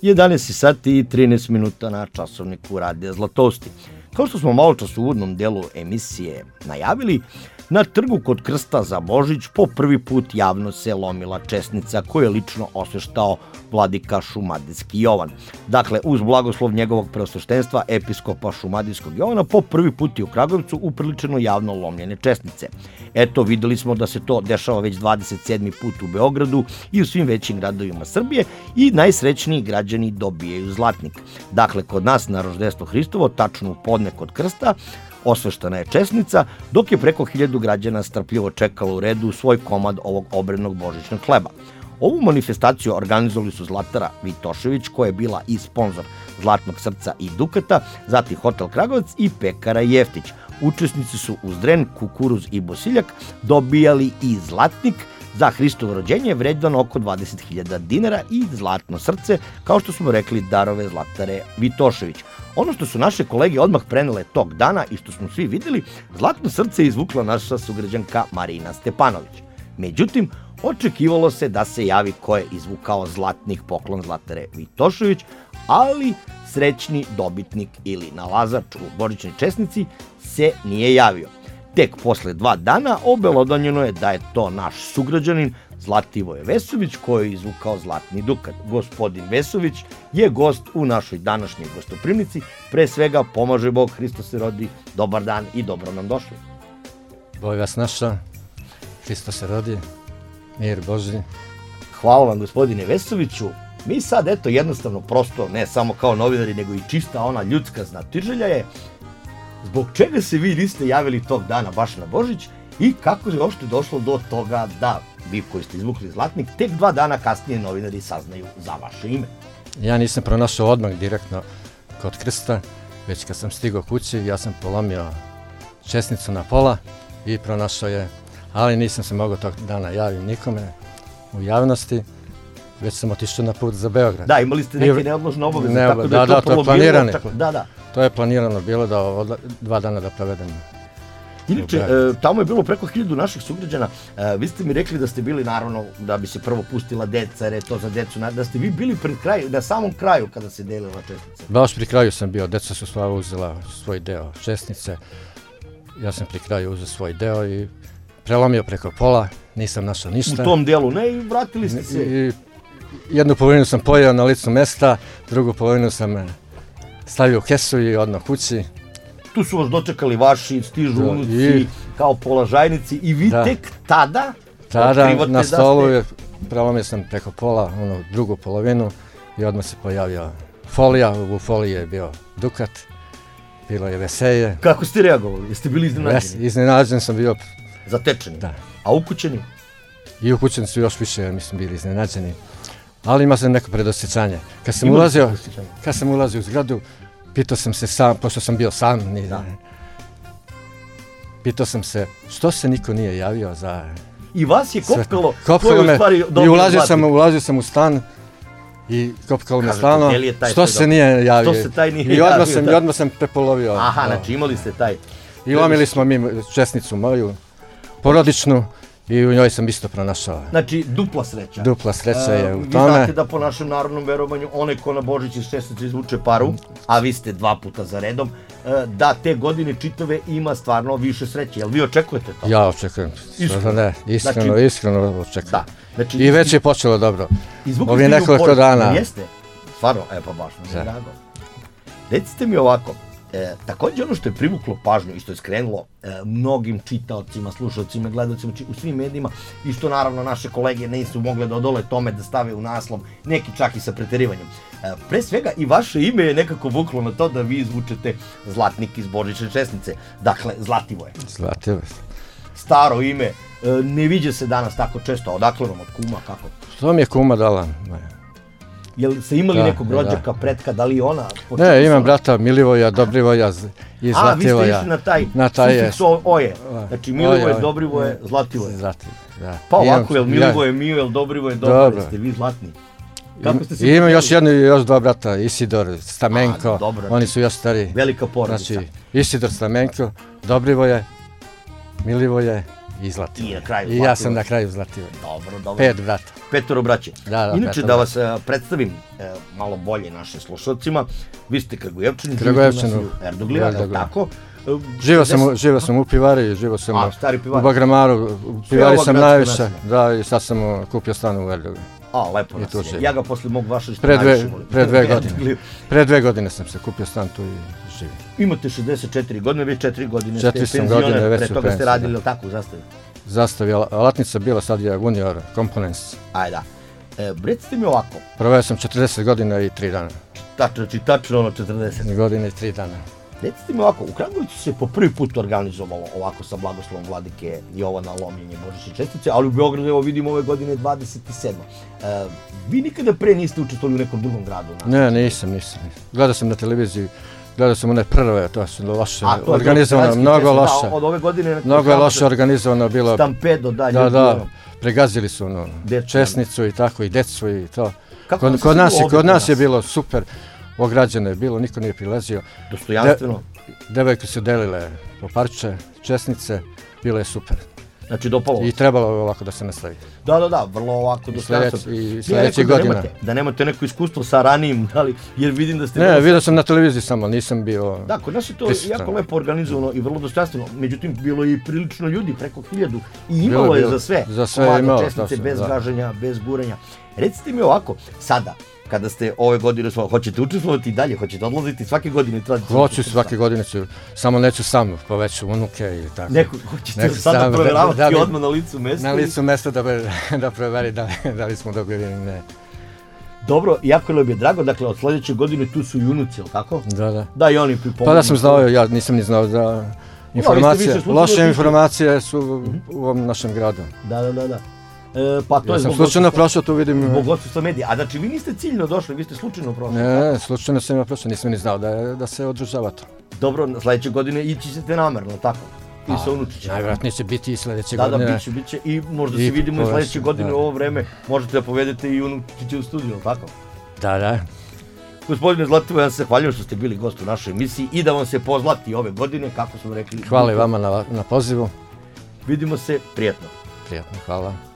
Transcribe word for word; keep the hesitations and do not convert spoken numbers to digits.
jedanaest sati i trinaest minuta na časovniku Radija Zlatosti. Kao što smo malo čas u uvodnom delu emisije najavili, na trgu kod Krsta za Božić po prvi put javno se lomila česnica koju je lično osveštao vladika Šumadijski Jovan. Dakle, uz blagoslov njegovog preosveštenstva, episkopa Šumadijskog Jovana, po prvi put je u Kragujevcu upriličeno javno lomljene česnice. Eto, videli smo da se to dešava već dvadeset sedmi put u Beogradu i u svim većim gradovima Srbije i najsrećniji građani dobijaju zlatnik. Dakle, kod nas na Roždestvo Hristovo, tačno u podne kod Krsta, osveštana je česnica, dok je preko hiljadu građana strpljivo čekalo u redu svoj komad ovog obrednog božićnog hleba. Ovu manifestaciju organizovali su Zlatara Vitošević, koja je bila i sponzor Zlatnog srca i Dukata, zatim Hotel Kragujevac i Pekara Jeftić. Učesnici su uz dren, kukuruz i bosiljak dobijali i zlatnik za Hristovo rođenje vredan oko dvadeset hiljada dinara i zlatno srce, kao što smo rekli, darove Zlatare Vitošević. Ono što su naše kolege odmah prenele tog dana i što smo svi videli, zlatno srce je izvukla naša sugrađanka Marina Stepanović. Međutim, očekivalo se da se javi ko je izvukao zlatnik, poklon Zlatare Vitošević, ali srećni dobitnik ili nalazač u božićnoj česnici se nije javio. Tek posle dva dana obelodanjeno je da je to naš sugrađanin Zlativoje Vesović koji je izvukao zlatni dukat. Gospodin Vesović je gost u našoj današnjoj gostoprimnici. Pre svega, pomaže Bog, Hristos se rodi, dobar dan i dobro nam došli. Bog vas našao, Hristos se rodi, mir Božji. Hvala vam, gospodine Vesoviću. Mi sad, eto, jednostavno, prosto, ne samo kao novinari, nego i čista ona ljudska znatiželja je zbog čega se vi niste javili tog dana baš na Božić i kako je uopšte došlo do toga da vi koji ste izvukli zlatnik, tek dva dana kasnije novinari saznaju za vaše ime. Ja nisam pronašao odmah direktno kod Krsta, već kad sam stigao kući, ja sam polomio česnicu na pola i pronašao je, ali nisam se mogao tog dana javim nikome u javnosti, već sam otišao na put za Beograd. Da, imali ste neke neodložne obaveze, ne, tako da, da je to, da, to je planirano. Da, da. To je planirano bilo da odla, dva dana da provedem. Inače, e, tamo je bilo preko hiljadu naših sugrađana. E, vi ste mi rekli da ste bili, naravno, da bi se prvo pustila deca, jer je to za decu, da ste vi bili pred kraju, na samom kraju kada se delila česnica. Baš pri kraju sam bio, deca su sva uzela svoj deo česnice, ja sam pri kraju uzeo svoj deo i prelomio preko pola, nisam našao ništa. U tom delu ne i vratili ste se. I, jednu polovinu sam pojeo na licu mesta, drugu polovinu sam stavio u kesu i odmah kući. Tu su vas dočekali vaši, stižu da, unuci, i, kao polažajnici i vi da, tek tada tada na stolu je, prelomio sam preko pola, onu drugu polovinu i odmah se pojavio folija, u foliji je bio dukat, bilo je veselje. Kako ste reagovali? Jeste bili iznenađeni? Iznenađen sam bio. Zatečeni? Da. A ukućeni? I ukućeni su još više, mislim, bili iznenađeni. Ali ima se neko predosjećanje. Kad sam ulazio, kad sam ulazio u zgradu, pitao sam se sam, pošto sam bio sam, ni, da. pitao sam se što se niko nije javio za... I vas je kopkalo, kopkalo me, i ulazio sam, ulazio sam u stan i kopkalo me stalno, što se nije javio. Što se taj nije I odmah javio, sam, da. i odmah sam prepolovio. Aha, no. Znači imali ste taj... I lomili smo mi česnicu moju, porodičnu, i u njoj sam isto pronašao. Znači, dupla sreća. Dupla sreća je u vi tome. Vi znate da po našem narodnom verovanju, onaj ko na Božić iz česnice izvuče paru, a vi ste dva puta za redom, da te godine čitave ima stvarno više sreće. Jel vi očekujete to? Ja očekujem. Iskreno, ne, iskreno, znači, iskreno očekujem. Da. Znači, i već je počelo dobro. Ovi nekoliko dana. Jeste? Stvarno? E pa baš, mi je drago. Recite mi ovako, E, također ono što je privuklo pažnju i što je skrenulo e, mnogim čitaocima, slušalcima, gledalcima u svim medijima i što naravno naše kolege nisu mogle da odole tome da stave u naslov, neki čak i sa preterivanjem. E, pre svega i vaše ime je nekako vuklo na to da vi izvučete zlatnik iz božićne česnice, dakle Zlativoje. Zlativoje. Staro ime, e, ne viđe se danas tako često, odakle vam od kuma, kako? Što mi je kuma dala? Jel ste imali da, nekog rođaka, da. Pretka, da li ona... Ne, imam brata Milivoja, Dobrivoja i Zlativoja. A, vi ste išli na taj, na taj sufiks oje. Znači Milivoje, oje, Dobrivoje, Zlativoje. Zlativoje, da. Pa ovako, jel Milivoje, Mio, jel Dobrivoje, Dobro, ste vi zlatni. Kako ste se... Imam još jednu, još dva brata, Isidor, Stamenko, A, dobro, oni su još stari. Velika porodica. Znači, Isidor, Stamenko, Dobrivoje, Milivoje i Zlatibor. I na kraju I ja Zlatibor. sam na kraju Zlatibor. Dobro, dobro. Pet brata. Petoro braće. Da, da, Inače, petoro da vas e, predstavim e, malo bolje našim slušalcima, vi ste Kragujevčani, Kragujevčani, živite u naselju Erduglija, je li Erduglija. tako? E, Živo sam, u- šezdeset živo sam u Pivari, živo sam A, u- stari u Pivar. Bagramaru, u Sve Pivari ovo sam gradsko najviše, naselje. da, i sad sam uh, kupio stan u Erdugliju. A, lepo I nas tu je. živim. Ja ga posle mog vaša Pre dve, pre dve godine. Pre dve godine sam se kupio stan tu i živim. Imate šezdeset četiri godine, već četiri godine Četiri ste sam penzioner, godine već pre u toga ste penziji, radili, da. jel tako, u Zastavi? Zastav je alatnica bila, sad je Junior Components. Ajde, da. E, recite mi ovako, Proveo sam četrdeset godina i tri dana. tačno, znači tačno ono četrdeset. Godine i tri dana. Recite mi ovako, u Kragujevcu se po prvi put organizovalo ovako sa blagoslovom vladike Jovana lomljenje Božićne čestice, ali u Beogradu, evo vidimo, ove godine dvadeset sedma. E, vi nikada pre niste učestvovali u nekom drugom gradu? Na... Ne, nisam, nisam. nisam. Gledao sam na televiziji, gledao sam one prve, to su loše A, to je organizovano, gradski mnogo festival, loše. da, od ove godine... Mnogo je loše organizovano bilo. Stampedo, da, Da, ljudi, da, ono. pregazili su ono, Decu. česnicu i tako, i decu i to. Kako vam Kod, se kod nas, svidelo je, ovdje kod nas je bilo super, ograđeno je bilo, niko nije prilazio. Dostojanstveno. Devojke su delile po parče, česnice, bilo je super. Znači, dopalo. I trebalo je ovako da se nastavi. Da, da, da, vrlo ovako I dostojanstveno. sljedeći- i Ja sljedećih rekao da godina. nemate- Da nemate neko iskustvo sa ranijim, da li, jer vidim da ste... Ne, vrlo- vidio sam na televiziji samo, nisam bio... Da, kod nas je to prisutan. jako lepo organizovano i vrlo dostojanstveno. Međutim, bilo je i prilično ljudi, preko hiljadu. I Bilo imalo je, je bilo. za sve. Za sve je Mlade imalo, čestice, tačno, bez da. gaženja, bez gurenja. Recite mi ovako, sada, kada ste ove godine, svo- hoćete učestvovati i dalje, hoćete odlaziti svake godine? tradicionalno? Hoću svake godine ću, samo neću sam, poveću unuke i tako. Neko, hoćete Neko sada sam, da- provjeravati da bi- odmah na licu mesta? Na i- licu mesta da, be, da proveri da, da li smo dobili ili ne. Dobro, jako je drago, dakle, od sljedeće godine tu su i unuci, jel tako? Da, da. Da, i oni pripomogu. Pa da sam znao, ja nisam ni znao da informacije, više slučajno loše otišli. informacije su u ovom našem gradu. Da, da, da, da. E, pa to Ja je sam zbog slučajno odsustva- prošao, tu vidim... Zbog odsustva medija. A znači vi niste ciljno došli, vi ste slučajno prošli. Ne, ne, slučajno sam ja prošao, nisam ni znao da, je- da se održava to. Dobro, na sljedeće godine ići ćete namerno, tako? I sa unučićem. Najvjerojatnije će biti i sljedeće Da, da, godine. bit će, bit će. I možda I se vidimo i povesti, sljedeće godine da. u ovo vreme. Možete da povedete i unučiće u studiju, tako? Da, da. Gospodine Zlatibor, ja se zahvaljujem što ste bili gost u našoj emisiji i da vam se pozlati ove godine, kako smo rekli. Hvala i vama na, na pozivu. Vidimo se, prijetno. Prijatno, hvala.